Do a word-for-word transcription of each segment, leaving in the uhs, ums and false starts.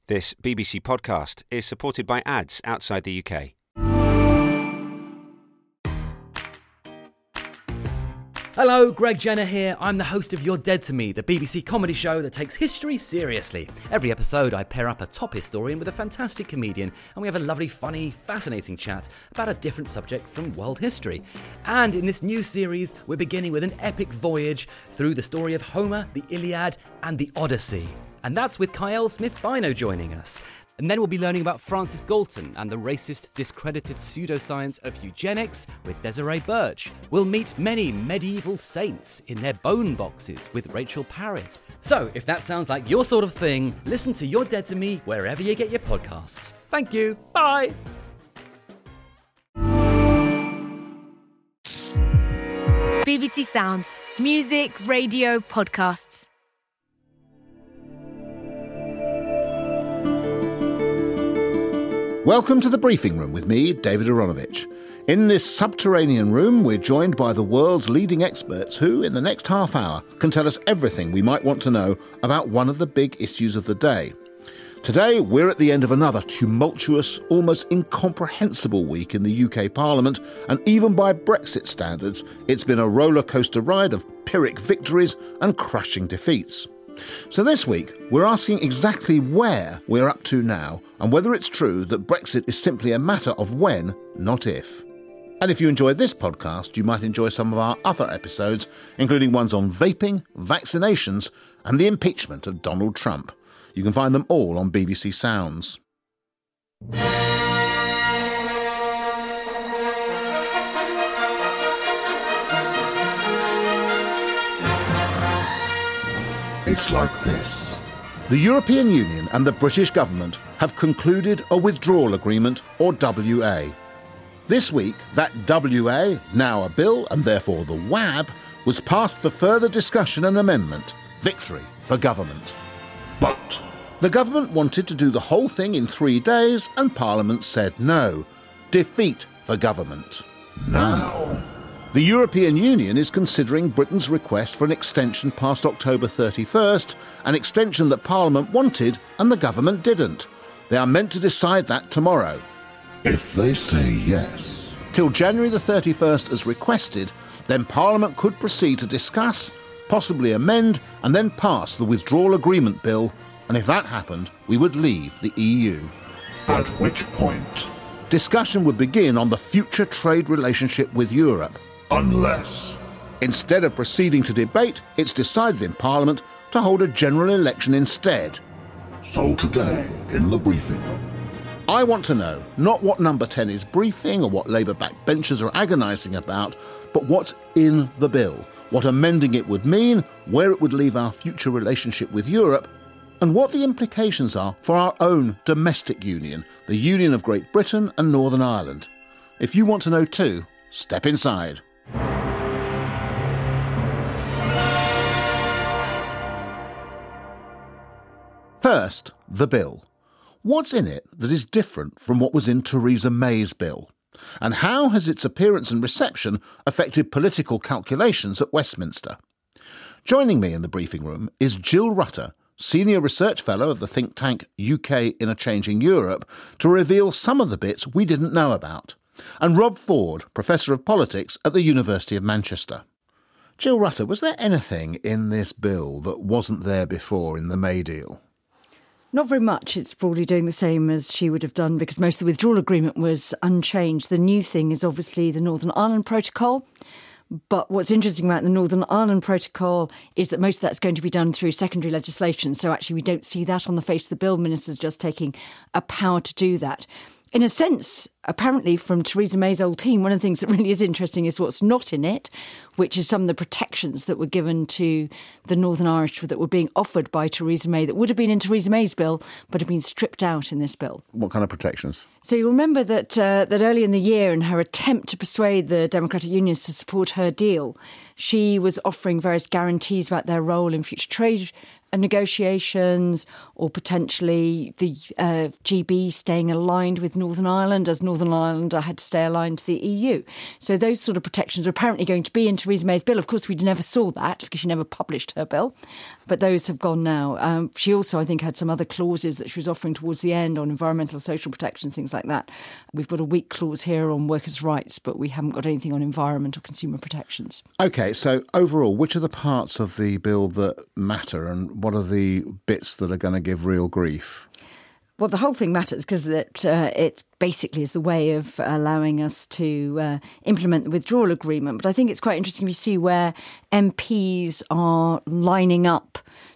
This B B C podcast is supported by ads outside the U K. Hello, Greg Jenner here. I'm the host of You're Dead to Me, the B B C comedy show that takes history seriously. Every episode, I pair up a top historian with a fantastic comedian, and we have a lovely, funny, fascinating chat about a different subject from world history. And in this new series, we're beginning with an epic voyage through the story of Homer, the Iliad, and the Odyssey. And that's with Kyle Smith-Bino joining us. And then we'll be learning about Francis Galton and the racist, discredited pseudoscience of eugenics with Desiree Birch. We'll meet many medieval saints in their bone boxes with Rachel Parrott. So, if that sounds like your sort of thing, listen to You're Dead to Me wherever you get your podcasts. Thank you. Bye. B B C Sounds. Music, radio, podcasts. Welcome to the briefing room with me, David Aronovich. In this subterranean room, we're joined by the world's leading experts who, in the next half hour, can tell us everything we might want to know about one of the big issues of the day. Today, we're at the end of another tumultuous, almost incomprehensible week in the U K Parliament, and even by Brexit standards, it's been a roller coaster ride of Pyrrhic victories and crushing defeats. So this week, we're asking exactly where we're up to now and whether it's true that Brexit is simply a matter of when, not if. And if you enjoy this podcast, you might enjoy some of our other episodes, including ones on vaping, vaccinations, and the impeachment of Donald Trump. You can find them all on B B C Sounds. It's like this. The European Union and the British government have concluded a withdrawal agreement, or W A. This week, that W A, now a bill and therefore the W A B, was passed for further discussion and amendment. Victory for government. But the government wanted to do the whole thing in three days and Parliament said no. Defeat for government. Now, the European Union is considering Britain's request for an extension past October thirty-first, an extension that Parliament wanted and the government didn't. They are meant to decide that tomorrow. If they say yes. Till January the thirty-first as requested, then Parliament could proceed to discuss, possibly amend, and then pass the withdrawal agreement bill, and if that happened, we would leave the E U. At which point? Discussion would begin on the future trade relationship with Europe. Unless. Instead of proceeding to debate, it's decided in Parliament to hold a general election instead. So today, in the briefing room, I want to know not what Number ten is briefing or what Labour backbenchers are agonising about, but what's in the bill, what amending it would mean, where it would leave our future relationship with Europe, and what the implications are for our own domestic union, the union of Great Britain and Northern Ireland. If you want to know too, step inside. First, the bill. What's in it that is different from what was in Theresa May's bill? And how has its appearance and reception affected political calculations at Westminster? Joining me in the briefing room is Jill Rutter, Senior Research Fellow of the think tank U K in a Changing Europe, to reveal some of the bits we didn't know about, and Rob Ford, Professor of Politics at the University of Manchester. Jill Rutter, was there anything in this bill that wasn't there before in the May deal? Not very much. It's broadly doing the same as she would have done because most of the withdrawal agreement was unchanged. The new thing is obviously the Northern Ireland Protocol. But what's interesting about the Northern Ireland Protocol is that most of that's going to be done through secondary legislation. So actually we don't see that on the face of the bill. Ministers just taking a power to do that. In a sense, apparently from Theresa May's old team, one of the things that really is interesting is what's not in it, which is some of the protections that were given to the Northern Irish that were being offered by Theresa May that would have been in Theresa May's bill, but have been stripped out in this bill. What kind of protections? So you remember that uh, that early in the year, in her attempt to persuade the Democratic Unions to support her deal, she was offering various guarantees about their role in future trade negotiations, or potentially the uh, G B staying aligned with Northern Ireland, as Northern Ireland had to stay aligned to the E U. So those sort of protections are apparently going to be in Theresa May's bill. Of course, we never saw that because she never published her bill, but those have gone now. Um, she also, I think, had some other clauses that she was offering towards the end on environmental, social protection, things like that. We've got a weak clause here on workers' rights, but we haven't got anything on environment or consumer protections. OK, so overall, which are the parts of the bill that matter and what are the bits that are going to give real grief? Well, the whole thing matters because that uh, it basically is the way of allowing us to uh, implement the withdrawal agreement. But I think it's quite interesting to see where M Ps are lining up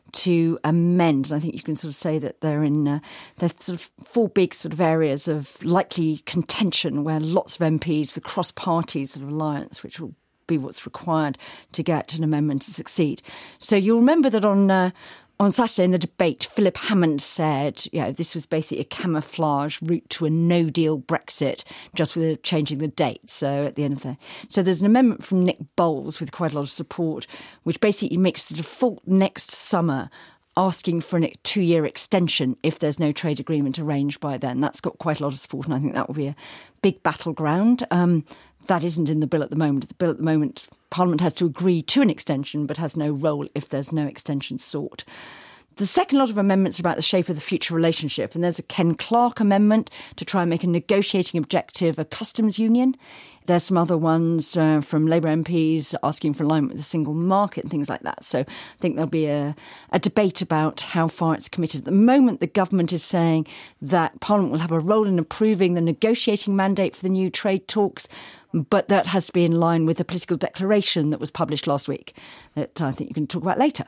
to amend. And I think you can sort of say that they're in uh, they're sort of four big sort of areas of likely contention where lots of M Ps, the cross-party sort of alliance, which will be what's required to get an amendment to succeed. So you'll remember that on uh, on Saturday in the debate, Philip Hammond said, you know, this was basically a camouflage route to a no-deal Brexit, just with changing the date. So at the end of the... So there's an amendment from Nick Bowles with quite a lot of support, which basically makes the default next summer asking for a two-year extension if there's no trade agreement arranged by then. That's got quite a lot of support, and I think that will be a big battleground. Um, that isn't in the bill at the moment. The bill at the moment, Parliament has to agree to an extension, but has no role if there's no extension sought. The second lot of amendments are about the shape of the future relationship, and there's a Ken Clarke amendment to try and make a negotiating objective a customs union. There's some other ones uh, from Labour M Ps asking for alignment with the single market and things like that. So I think there'll be a, a debate about how far it's committed. At the moment, the government is saying that Parliament will have a role in approving the negotiating mandate for the new trade talks, but that has to be in line with the political declaration that was published last week that I think you can talk about later.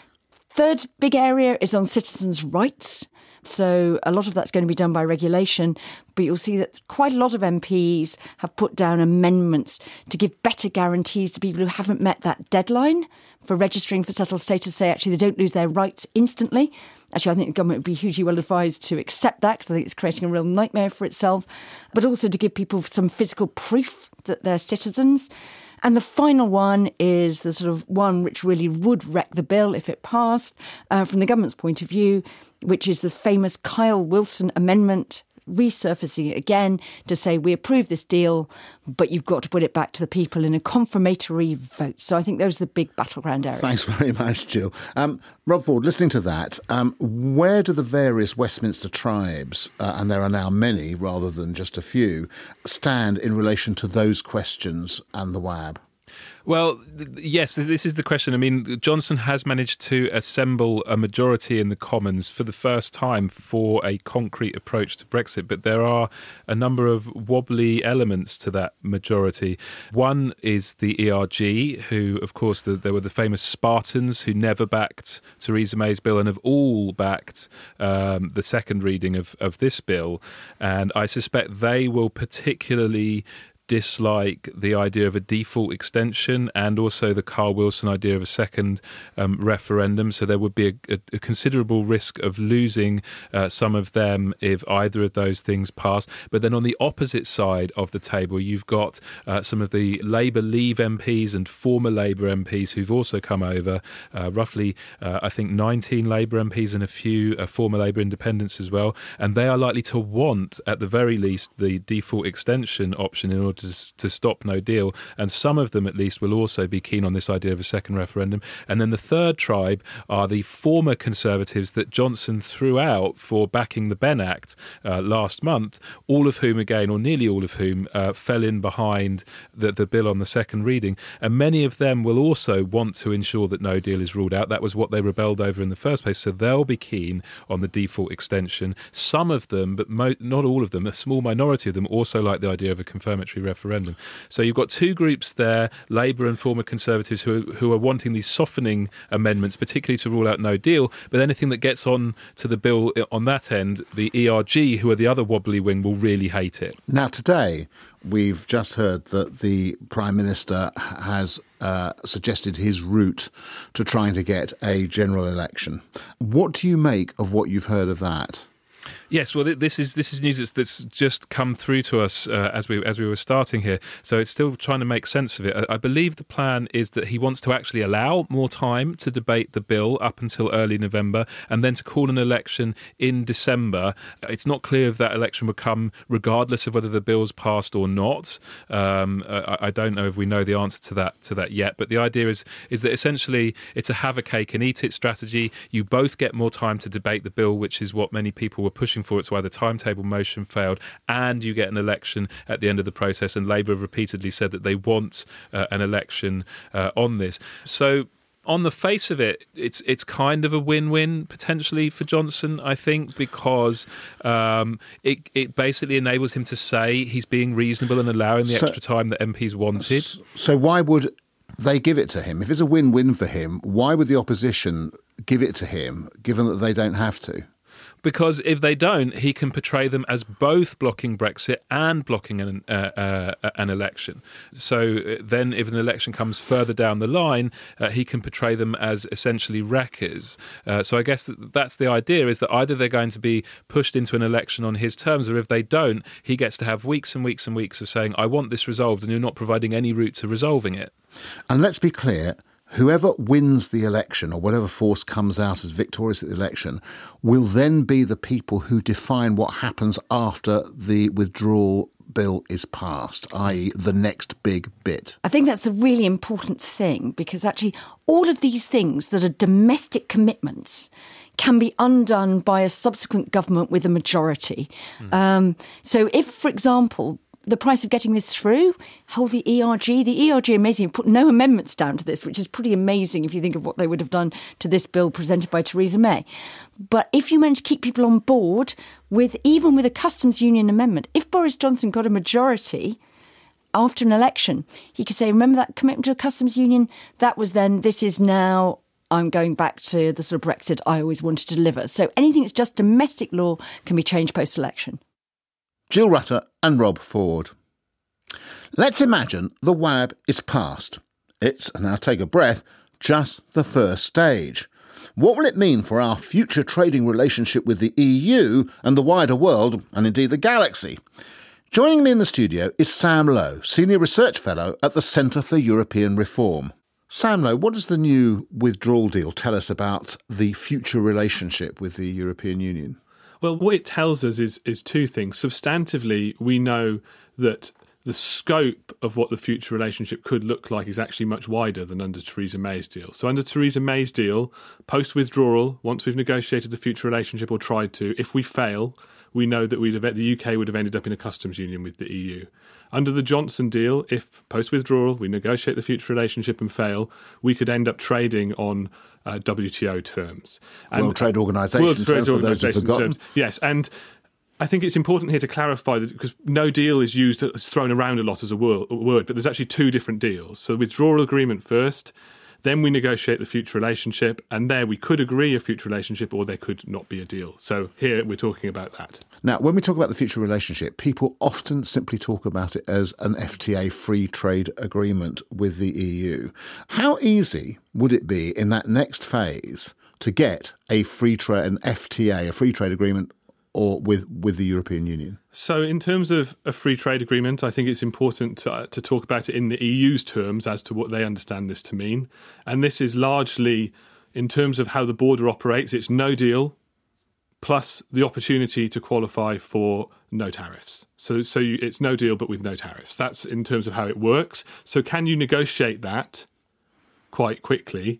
Third big area is on citizens' rights. So a lot of that's going to be done by regulation, but you'll see that quite a lot of M Ps have put down amendments to give better guarantees to people who haven't met that deadline for registering for settled status, say actually they don't lose their rights instantly. Actually, I think the government would be hugely well advised to accept that because I think it's creating a real nightmare for itself, but also to give people some physical proof that they're citizens. And the final one is the sort of one which really would wreck the bill if it passed, uh, from the government's point of view, which is the famous Kyle Wilson amendment, resurfacing it again to say we approve this deal, but you've got to put it back to the people in a confirmatory vote. So I think those are the big battleground areas. Thanks very much, Jill. Um, Rob Ford, listening to that, um, where do the various Westminster tribes, uh, and there are now many rather than just a few, stand in relation to those questions and the W A B? Well, yes, this is the question. I mean, Johnson has managed to assemble a majority in the Commons for the first time for a concrete approach to Brexit, but there are a number of wobbly elements to that majority. One is the E R G, who, of course, the, there were the famous Spartans who never backed Theresa May's bill and have all backed um, the second reading of, of this bill. And I suspect they will particularly dislike the idea of a default extension and also the Carl Wilson idea of a second um, referendum. So there would be a, a, a considerable risk of losing uh, some of them if either of those things pass. But then on the opposite side of the table, you've got uh, some of the Labour Leave M Ps and former Labour M Ps who've also come over, uh, roughly, uh, I think, nineteen Labour M Ps and a few uh, former Labour independents as well. And they are likely to want, at the very least, the default extension option in order To, to stop no deal, and some of them at least will also be keen on this idea of a second referendum. And then the third tribe are the former Conservatives that Johnson threw out for backing the Benn Act uh, last month, all of whom again, or nearly all of whom, uh, fell in behind the, the bill on the second reading. And many of them will also want to ensure that no deal is ruled out. That was what they rebelled over in the first place, so they'll be keen on the default extension. Some of them, but mo- not all of them, a small minority of them also like the idea of a confirmatory referendum. So you've got two groups there, Labour and former Conservatives, who, who are wanting these softening amendments, particularly to rule out no deal. But anything that gets on to the bill on that end, the E R G, who are the other wobbly wing, will really hate it. Now, today, we've just heard that the Prime Minister has uh, suggested his route to trying to get a general election. What do you make of what you've heard of that? Yes, well, this is this is news that's, that's just come through to us uh, as we as we were starting here. So it's still trying to make sense of it. I, I believe the plan is that he wants to actually allow more time to debate the bill up until early November, and then to call an election in December. It's not clear if that election will come regardless of whether the bill's passed or not. Um, I, I don't know if we know the answer to that to that yet. But the idea is is that essentially it's a have a cake and eat it strategy. You both get more time to debate the bill, which is what many people were pushing for. It's why the timetable motion failed, and you get an election at the end of the process. And Labour have repeatedly said that they want uh, an election uh, on this. So on the face of it, it's it's kind of a win-win potentially for Johnson, I think, because um, it it basically enables him to say he's being reasonable and allowing the so, extra time that M Ps wanted. So why would they give it to him? If it's a win-win for him, why would the opposition give it to him, given that they don't have to? Because if they don't, he can portray them as both blocking Brexit and blocking an, uh, uh, an election. So then if an election comes further down the line, uh, he can portray them as essentially wreckers. Uh, so I guess that that's the idea, is that either they're going to be pushed into an election on his terms, or if they don't, he gets to have weeks and weeks and weeks of saying, I want this resolved, and you're not providing any route to resolving it. And let's be clear, whoever wins the election, or whatever force comes out as victorious at the election, will then be the people who define what happens after the withdrawal bill is passed, that is the next big bit. I think that's a really important thing, because actually all of these things that are domestic commitments can be undone by a subsequent government with a majority. Mm. Um, so if, for example, the price of getting this through, hold the E R G. The E R G, amazing, put no amendments down to this, which is pretty amazing if you think of what they would have done to this bill presented by Theresa May. But if you manage to keep people on board with, even with a customs union amendment, if Boris Johnson got a majority after an election, he could say, remember that commitment to a customs union? That was then, this is now, I'm going back to the sort of Brexit I always wanted to deliver. So anything that's just domestic law can be changed post-election. Jill Rutter and Rob Ford. Let's imagine the W A B is passed. It's, and now take a breath, just the first stage. What will it mean for our future trading relationship with the E U and the wider world, and indeed the galaxy? Joining me in the studio is Sam Lowe, Senior Research Fellow at the Centre for European Reform. Sam Lowe, what does the new withdrawal deal tell us about the future relationship with the European Union? Well, what it tells us is is two things. Substantively, we know that the scope of what the future relationship could look like is actually much wider than under Theresa May's deal. So under Theresa May's deal, post-withdrawal, once we've negotiated the future relationship or tried to, if we fail, we know that we'd have, the U K would have ended up in a customs union with the E U. Under the Johnson deal, if post-withdrawal we negotiate the future relationship and fail, we could end up trading on uh, W T O terms. And World Trade Organisation World terms, Trade for those who've forgotten. Terms. Yes, and I think it's important here to clarify that, because no deal is used, it's thrown around a lot as a word, but there's actually two different deals. So withdrawal agreement first, then we negotiate the future relationship, and there we could agree a future relationship or there could not be a deal. So here we're talking about that. Now, when we talk about the future relationship, people often simply talk about it as an F T A free trade agreement with the E U. How easy would it be in that next phase to get a free trade, an F T A, a free trade agreement, or with, with the European Union? So in terms of a free trade agreement, I think it's important to, uh, to talk about it in the E U's terms as to what they understand this to mean. And this is largely, in terms of how the border operates, it's no deal plus the opportunity to qualify for no tariffs. So so you, it's no deal but with no tariffs. That's in terms of how it works. So can you negotiate that quite quickly?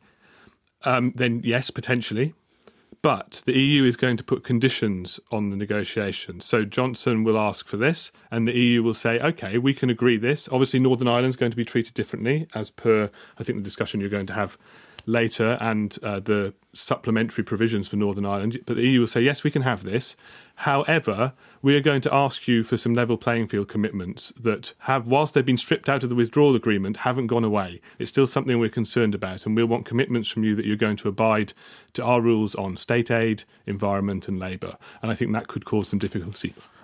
Um, then yes, potentially. But the E U is going to put conditions on the negotiations. So Johnson will ask for this, and the E U will say, OK, we can agree this. Obviously, Northern Ireland's going to be treated differently, as per, I think, the discussion you're going to have later, and uh, the supplementary provisions for Northern Ireland. But the E U will say, yes, we can have this. However, we are going to ask you for some level playing field commitments that have, whilst they've been stripped out of the withdrawal agreement, haven't gone away. It's still something we're concerned about, and we'll want commitments from you that you're going to abide to our rules on state aid, environment and labour. And I think that could cause some difficulty.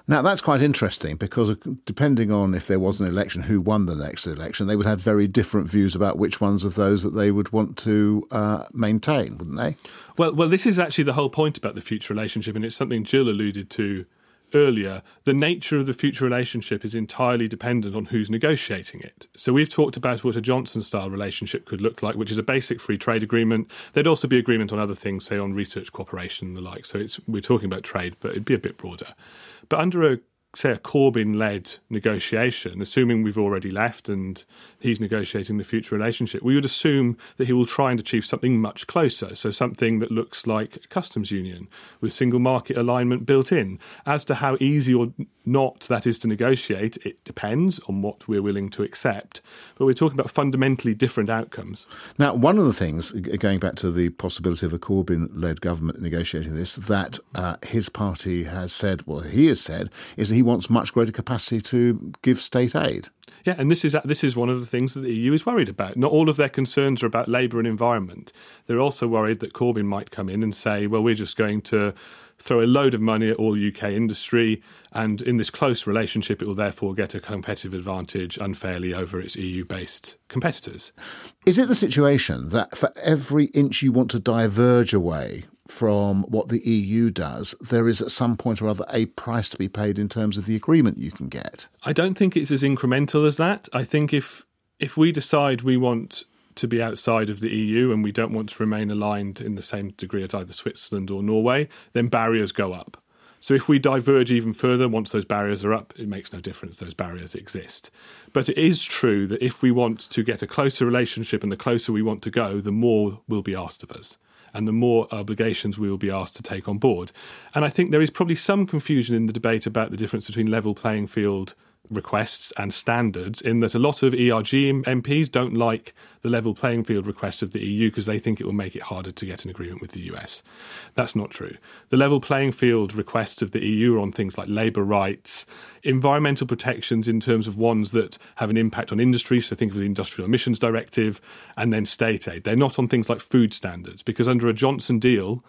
Now, that's quite interesting because depending on if there was an election, who won the next election, they would have very different views about which ones of those that they would want to uh, maintain, wouldn't they? Well, well, this is actually the whole point about the future relationship, and it's something Jill alluded to earlier. The nature of the future relationship is entirely dependent on who's negotiating it. So we've talked about what a Johnson-style relationship could look like, which is a basic free trade agreement. There'd also be agreement on other things, say on research cooperation and the like. So it's we're talking about trade, but it'd be a bit broader. But under a say, a Corbyn-led negotiation, assuming we've already left and he's negotiating the future relationship, we would assume that he will try and achieve something much closer, so something that looks like a customs union with single market alignment built in. As to how easy or not that is to negotiate, it depends on what we're willing to accept. But we're talking about fundamentally different outcomes. Now, one of the things, going back to the possibility of a Corbyn-led government negotiating this, that uh, his party has said, well, he has said, is that he wants much greater capacity to give state aid. Yeah, and this is this is one of the things that the E U is worried about. Not all of their concerns are about labour and environment. They're also worried that Corbyn might come in and say, well, we're just going to throw a load of money at all U K industry, and in this close relationship, it will therefore get a competitive advantage unfairly over its E U-based competitors. Is it the situation that for every inch you want to diverge away from what the E U does, there is at some point or other a price to be paid in terms of the agreement you can get? I don't think it's as incremental as that. I think if if we decide we want to be outside of the E U and we don't want to remain aligned in the same degree as either Switzerland or Norway, then barriers go up. So if we diverge even further, once those barriers are up, it makes no difference. Those barriers exist. But it is true that if we want to get a closer relationship and the closer we want to go, the more will be asked of us, and the more obligations we will be asked to take on board. And I think there is probably some confusion in the debate about the difference between level playing field requests and standards, in that a lot of E R G M Ps don't like the level playing field requests of the E U because they think it will make it harder to get an agreement with the U S. That's not true. The level playing field requests of the E U are on things like labour rights, environmental protections in terms of ones that have an impact on industry, so think of the Industrial Emissions Directive, and then state aid. They're not on things like food standards, because under a Johnson deal,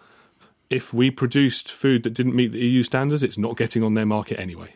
if we produced food that didn't meet the E U standards, it's not getting on their market anyway.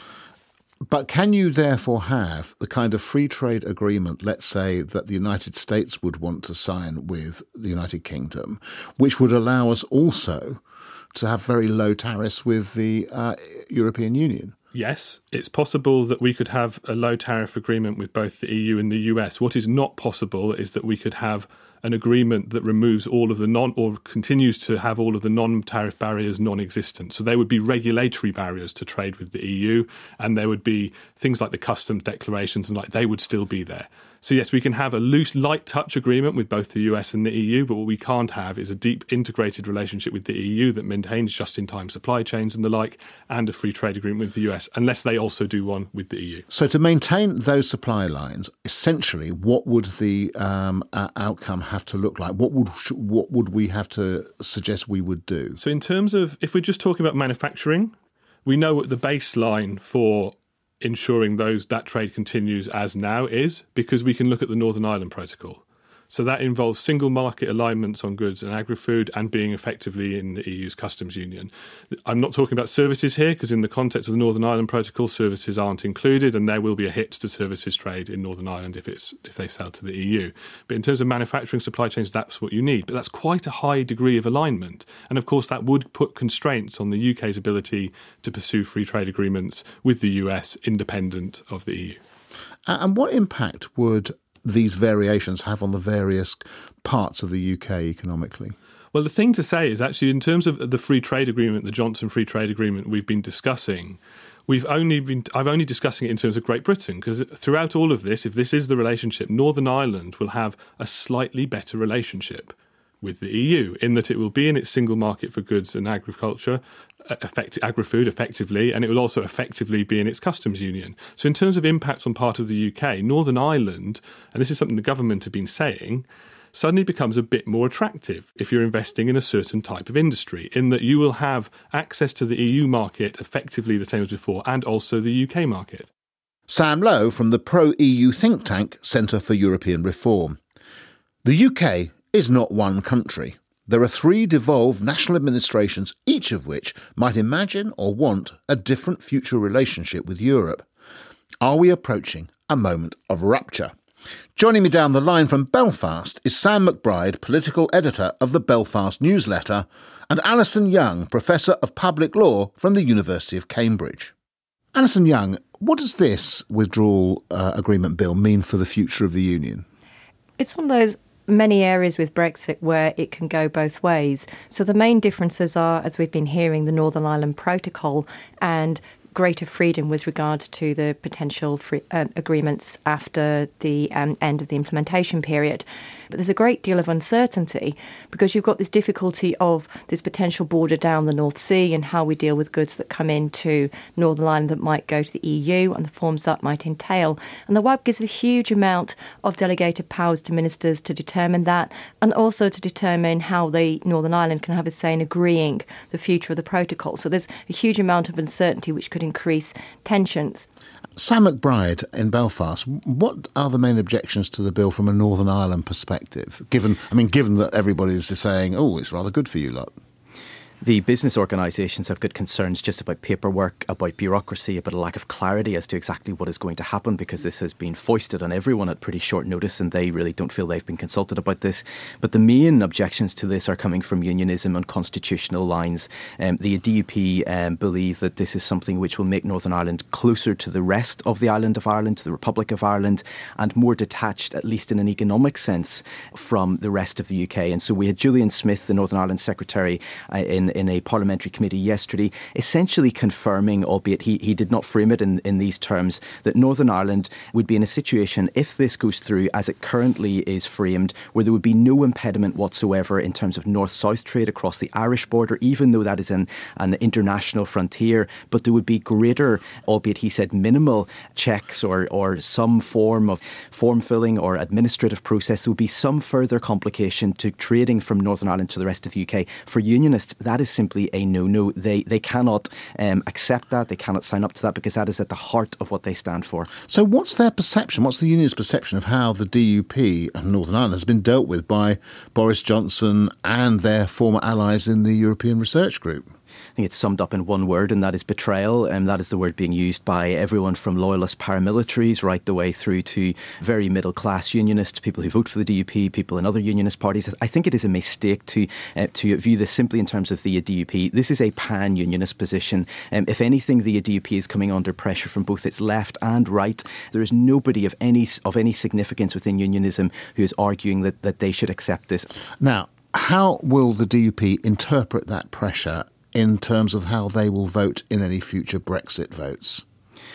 But can you therefore have the kind of free trade agreement, let's say, that the United States would want to sign with the United Kingdom, which would allow us also to have very low tariffs with the uh, European Union? Yes, it's possible that we could have a low tariff agreement with both the E U and the U S. What is not possible is that we could have an agreement that removes all of the non, or continues to have all of the non-tariff barriers non-existent. So there would be regulatory barriers to trade with the E U, and there would be things like the customs declarations and like they would still be there. So yes, we can have a loose, light touch agreement with both the U S and the E U, but what we can't have is a deep integrated relationship with the E U that maintains just-in-time supply chains and the like, and a free trade agreement with the U S, unless they also do one with the E U. So to maintain those supply lines, essentially, what would the um, uh, outcome have to look like? What would what would we have to suggest we would do? So in terms of, if we're just talking about manufacturing, we know what the baseline for ensuring those that trade continues as now is, because we can look at the Northern Ireland Protocol. So that involves single market alignments on goods and agri-food and being effectively in the E U's customs union. I'm not talking about services here, because in the context of the Northern Ireland Protocol, services aren't included, and there will be a hit to services trade in Northern Ireland if it's if they sell to the E U. But in terms of manufacturing supply chains, that's what you need. But that's quite a high degree of alignment. And of course, that would put constraints on the U K's ability to pursue free trade agreements with the U S independent of the E U. And what impact would these variations have on the various parts of the U K economically? Well, the thing to say is actually in terms of the free trade agreement, the Johnson Free Trade Agreement we've been discussing, we've only been I've only discussing it in terms of Great Britain, because throughout all of this, if this is the relationship, Northern Ireland will have a slightly better relationship with the E U, in that it will be in its single market for goods and agriculture, effect, agri-food effectively, and it will also effectively be in its customs union. So in terms of impacts on part of the U K, Northern Ireland, and this is something the government have been saying, suddenly becomes a bit more attractive if you're investing in a certain type of industry, in that you will have access to the E U market effectively the same as before, and also the U K market. Sam Lowe from the pro-E U think tank Centre for European Reform. The U K is not one country. there are three devolved national administrations, each of which might imagine or want a different future relationship with Europe. Are we approaching a moment of rupture? Joining me down the line from Belfast is Sam McBride, political editor of the Belfast Newsletter, and Alison Young, Professor of Public Law from the University of Cambridge. Alison Young, what does this withdrawal uh, agreement bill mean for the future of the Union? It's one of those many areas with Brexit where it can go both ways. So the main differences are, as we've been hearing, the Northern Ireland Protocol and greater freedom with regards to the potential free, uh, agreements after the um, end of the implementation period. But there's a great deal of uncertainty because you've got this difficulty of this potential border down the North Sea and how we deal with goods that come into Northern Ireland that might go to the E U and the forms that might entail. And the W A P gives a huge amount of delegated powers to ministers to determine that, and also to determine how the Northern Ireland can have a say in agreeing the future of the protocol. So there's a huge amount of uncertainty which could increase tensions. Sam McBride in Belfast, what are the main objections to the bill from a Northern Ireland perspective? Given, I mean, given that everybody is saying, oh, it's rather good for you lot. The business organisations have good concerns just about paperwork, about bureaucracy, about a lack of clarity as to exactly what is going to happen, because this has been foisted on everyone at pretty short notice and they really don't feel they've been consulted about this. But the main objections to this are coming from unionism on constitutional lines. Um, the D U P um, believe that this is something which will make Northern Ireland closer to the rest of the island of Ireland, to the Republic of Ireland, and more detached, at least in an economic sense, from the rest of the U K. And so we had Julian Smith, the Northern Ireland Secretary, uh, in in a parliamentary committee yesterday, essentially confirming, albeit he, he did not frame it in, in these terms, that Northern Ireland would be in a situation, if this goes through as it currently is framed, where there would be no impediment whatsoever in terms of north-south trade across the Irish border, even though that is an, an international frontier, but there would be greater, albeit he said minimal, checks or, or some form of form filling or administrative process. There would be some further complication to trading from Northern Ireland to the rest of the U K. For unionists, that is simply a no-no. They they cannot um, accept that. They cannot sign up to that because that is at the heart of what they stand for. So what's their perception? What's the union's perception of how the D U P and Northern Ireland has been dealt with by Boris Johnson and their former allies in the European Research Group? I think it's summed up in one word, and that is betrayal. And that is the word being used by everyone from loyalist paramilitaries right the way through to very middle class unionists, people who vote for the D U P, people in other unionist parties. I think it is a mistake to uh, to view this simply in terms of the D U P. This is a pan-unionist position. Um, if anything, the D U P is coming under pressure from both its left and right. There is nobody of any of any significance within unionism who is arguing that, that they should accept this. Now, how will the D U P interpret that pressure in terms of how they will vote in any future Brexit votes?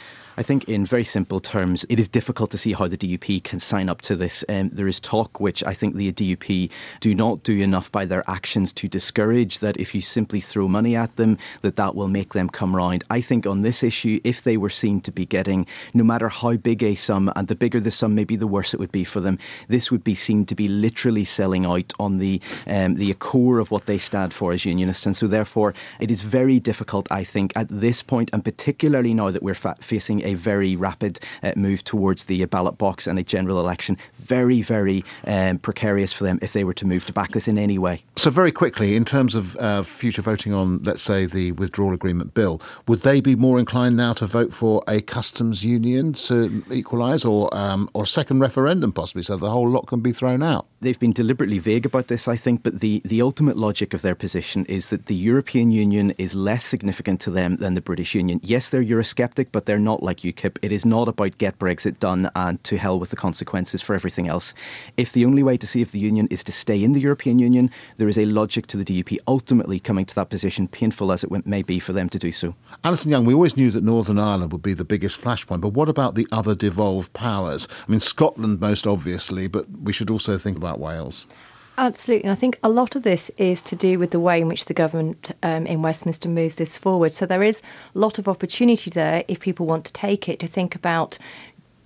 I think in very simple terms, it is difficult to see how the D U P can sign up to this. Um, there is talk, which I think the D U P do not do enough by their actions to discourage, that if you simply throw money at them, that that will make them come round. I think on this issue, if they were seen to be getting, no matter how big a sum, and the bigger the sum, maybe the worse it would be for them, this would be seen to be literally selling out on the um, the core of what they stand for as unionists. And so therefore, it is very difficult, I think, at this point, and particularly now that we're fa- facing a a very rapid uh, move towards the ballot box and a general election. Very, very um, precarious for them if they were to move to back this in any way. So very quickly, in terms of uh, future voting on, let's say, the withdrawal agreement bill, would they be more inclined now to vote for a customs union to equalise, or um, or a second referendum possibly, so the whole lot can be thrown out? They've been deliberately vague about this, I think, but the, the ultimate logic of their position is that the European Union is less significant to them than the British Union. Yes, they're Eurosceptic, but they're not like UKIP. It is not about get Brexit done and to hell with the consequences for everything else. If the only way to save the Union is to stay in the European Union, there is a logic to the D U P ultimately coming to that position, painful as it may be for them to do so. Alison Young, we always knew that Northern Ireland would be the biggest flashpoint, but what about the other devolved powers? I mean, Scotland most obviously, but we should also think about Wales. Absolutely. I think a lot of this is to do with the way in which the government um, in Westminster moves this forward. So there is a lot of opportunity there if people want to take it, to think about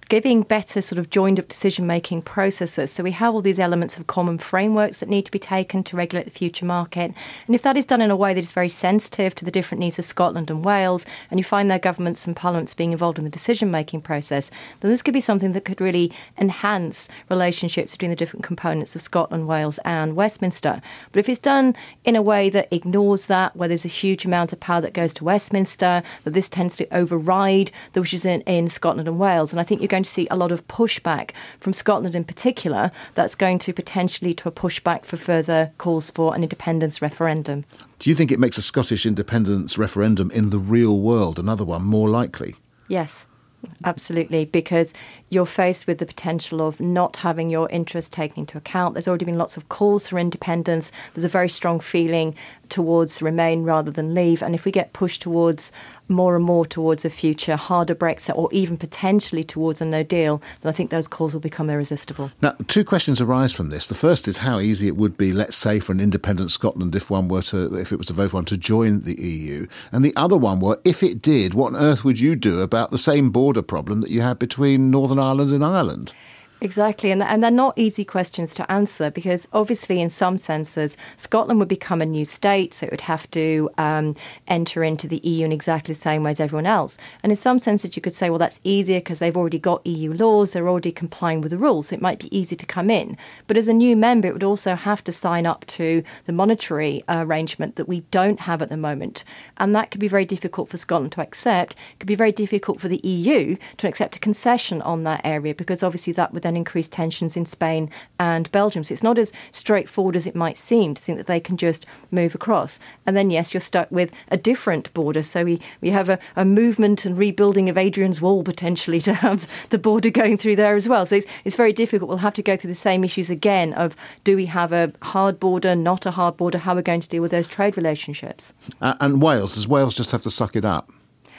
giving better sort of joined up decision making processes. So we have all these elements of common frameworks that need to be taken to regulate the future market. And if that is done in a way that is very sensitive to the different needs of Scotland and Wales, and you find their governments and parliaments being involved in the decision making process, then this could be something that could really enhance relationships between the different components of Scotland, Wales and Westminster. But if it's done in a way that ignores that, where there's a huge amount of power that goes to Westminster, that this tends to override the wishes in, in Scotland and Wales, and I think you're going to see a lot of pushback from Scotland in particular. That's going to potentially lead to a pushback for further calls for an independence referendum. Do you think it makes a Scottish independence referendum in the real world, another one, more likely? Yes. Absolutely, because you're faced with the potential of not having your interests taken into account. There's already been lots of calls for independence. There's a very strong feeling towards remain rather than leave. And if we get pushed towards more and more towards a future harder Brexit, or even potentially towards a no deal, then I think those calls will become irresistible. Now, two questions arise from this. The first is how easy it would be, let's say, for an independent Scotland, if one were to, if it was to vote for one, to join the E U. And the other one were, if it did, what on earth would you do about the same border problem that you have between Northern Ireland and Ireland? Exactly, and, and they're not easy questions to answer, because obviously in some senses Scotland would become a new state, so it would have to um, enter into the E U in exactly the same way as everyone else. And in some senses you could say, well, that's easier because they've already got E U laws, they're already complying with the rules, so it might be easy to come in. But as a new member, it would also have to sign up to the monetary uh, arrangement that we don't have at the moment. And that could be very difficult for Scotland to accept. It could be very difficult for the E U to accept a concession on that area, because obviously that would then increase tensions in Spain and Belgium. So it's not as straightforward as it might seem to think that they can just move across. And then, yes, you're stuck with a different border. So we, we have a, a movement and rebuilding of Adrian's Wall potentially to have the border going through there as well. So it's, it's very difficult. We'll have to go through the same issues again of, do we have a hard border, not a hard border, how we're going to deal with those trade relationships. Uh, and Wales, does Wales just have to suck it up?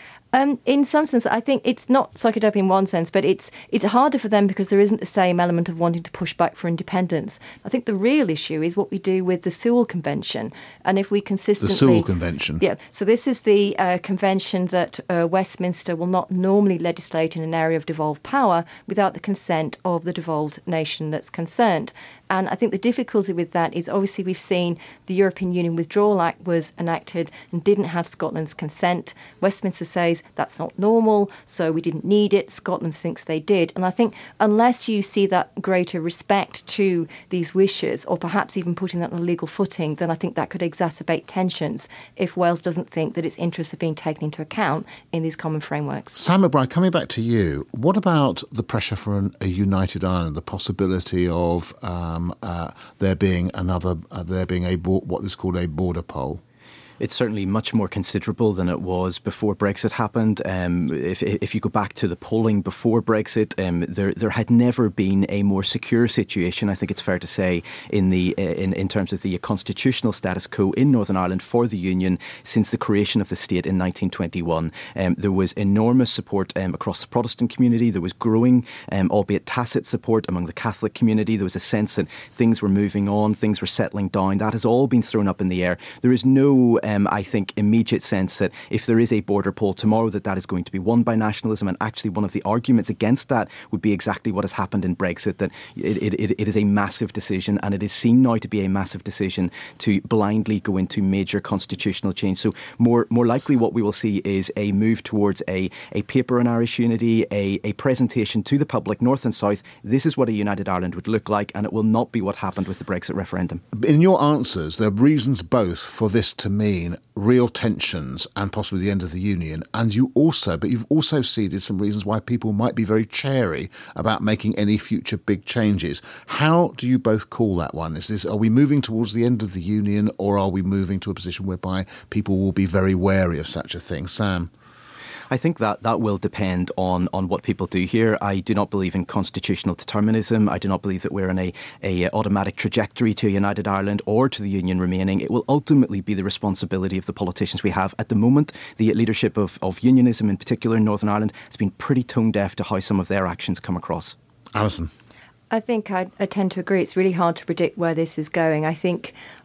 Um, in some sense, I think it's not suck it up in one sense, but it's it's harder for them because there isn't the same element of wanting to push back for independence. I think the real issue is what we do with the Sewell Convention. And if we consistently... The Sewell Convention. Yeah. So this is the uh, convention that uh, Westminster will not normally legislate in an area of devolved power without the consent of the devolved nation that's concerned. And I think the difficulty with that is, obviously we've seen the European Union Withdrawal Act was enacted and didn't have Scotland's consent. Westminster says that's not normal, so we didn't need it. Scotland thinks they did. And I think unless you see that greater respect to these wishes, or perhaps even putting that on a legal footing, then I think that could exacerbate tensions if Wales doesn't think that its interests are being taken into account in these common frameworks. Sam McBride, coming back to you, what about the pressure for an, a united Ireland, the possibility of... Um, Um, uh, there being another, uh, there being a what is called a border poll? It's certainly much more considerable than it was before Brexit happened. Um, if if you go back to the polling before Brexit, um, there there had never been a more secure situation, I think it's fair to say, in the in in terms of the constitutional status quo in Northern Ireland for the Union since the creation of the state in nineteen twenty-one. Um, there was enormous support um, across the Protestant community. There was growing, um, albeit tacit, support among the Catholic community. There was a sense that things were moving on, things were settling down. That has all been thrown up in the air. There is no Um, I think, immediate sense that if there is a border poll tomorrow, that that is going to be won by nationalism. And actually one of the arguments against that would be exactly what has happened in Brexit, that it, it, it is a massive decision, and it is seen now to be a massive decision to blindly go into major constitutional change. So more more likely what we will see is a move towards a, a paper on Irish unity, a, a presentation to the public, North and South. This is what a united Ireland would look like, and it will not be what happened with the Brexit referendum. In your answers, there are reasons both for this to mean real tensions and possibly the end of the union, and you also, but you've also ceded some reasons why people might be very chary about making any future big changes. How do you both call that one? Is this, are we moving towards the end of the union, or are we moving to a position whereby people will be very wary of such a thing? Sam? I think that that will depend on, on what people do here. I do not believe in constitutional determinism. I do not believe that we're in a, a automatic trajectory to a united Ireland or to the Union remaining. It will ultimately be the responsibility of the politicians we have at the moment. The leadership of, of unionism in particular in Northern Ireland has been pretty tone deaf to how some of their actions come across. Alison? I think I, I tend to agree. It's really hard to predict where this is going. I think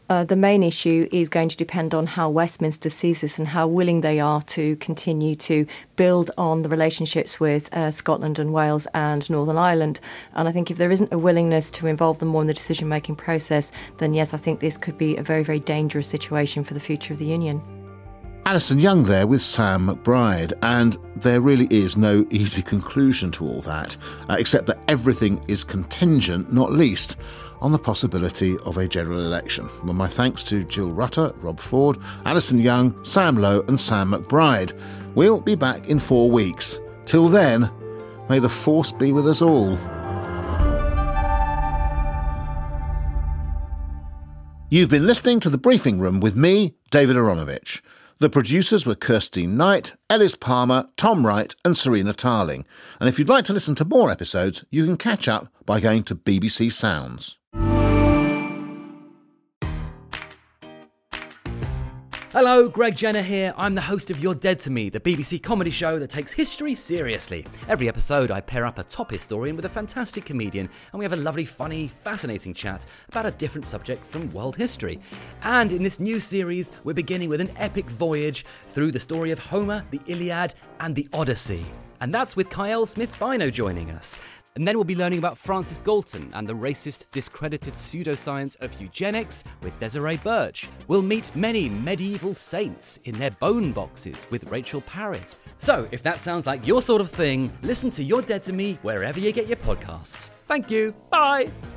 Uh, the main issue is going to depend on how Westminster sees this and how willing they are to continue to build on the relationships with uh, Scotland and Wales and Northern Ireland. And I think if there isn't a willingness to involve them more in the decision-making process, then yes, I think this could be a very, very dangerous situation for the future of the Union. Alison Young there with Sam McBride, and there really is no easy conclusion to all that, uh, except that everything is contingent, not least on the possibility of a general election. Well, my thanks to Jill Rutter, Rob Ford, Alison Young, Sam Lowe and Sam McBride. We'll be back in four weeks. Till then, may the force be with us all. You've been listening to The Briefing Room with me, David Aronovich. The producers were Kirsty Knight, Ellis Palmer, Tom Wright and Serena Tarling. And if you'd like to listen to more episodes, you can catch up by going to B B C Sounds. Hello, Greg Jenner here. I'm the host of You're Dead to Me, the B B C comedy show that takes history seriously. Every episode, I pair up a top historian with a fantastic comedian, and we have a lovely, funny, fascinating chat about a different subject from world history. And in this new series, we're beginning with an epic voyage through the story of Homer, the Iliad, and the Odyssey. And that's with Kyle Smith-Bino joining us. And then we'll be learning about Francis Galton and the racist, discredited pseudoscience of eugenics with Desiree Birch. We'll meet many medieval saints in their bone boxes with Rachel Parrott. So, if that sounds like your sort of thing, listen to You're Dead to Me wherever you get your podcasts. Thank you. Bye.